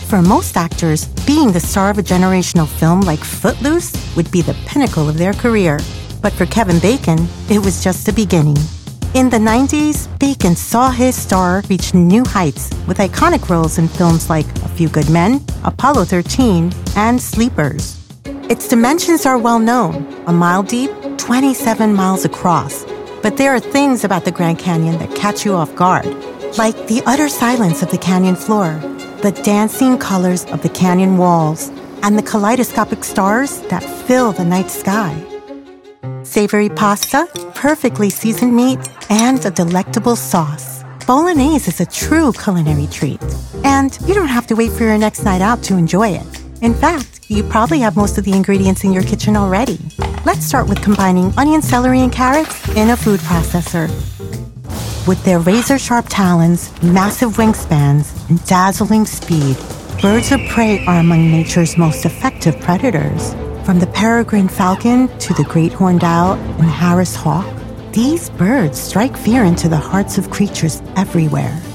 For most actors, being the star of a generational film like Footloose would be the pinnacle of their career. But for Kevin Bacon, it was just the beginning. In the 90s, Bacon saw his star reach new heights with iconic roles in films like A Few Good Men, Apollo 13, and Sleepers. Its dimensions are well known, a mile deep, 27 miles across. But there are things about the Grand Canyon that catch you off guard, like the utter silence of the canyon floor, the dancing colors of the canyon walls, and the kaleidoscopic stars that fill the night sky. Savory pasta, perfectly seasoned meat, and a delectable sauce. Bolognese is a true culinary treat. And you don't have to wait for your next night out to enjoy it. In fact, you probably have most of the ingredients in your kitchen already. Let's start with combining onion, celery, and carrots in a food processor. With their razor-sharp talons, massive wingspans, and dazzling speed, birds of prey are among nature's most effective predators. From the peregrine falcon to the great horned owl and Harris hawk, these birds strike fear into the hearts of creatures everywhere.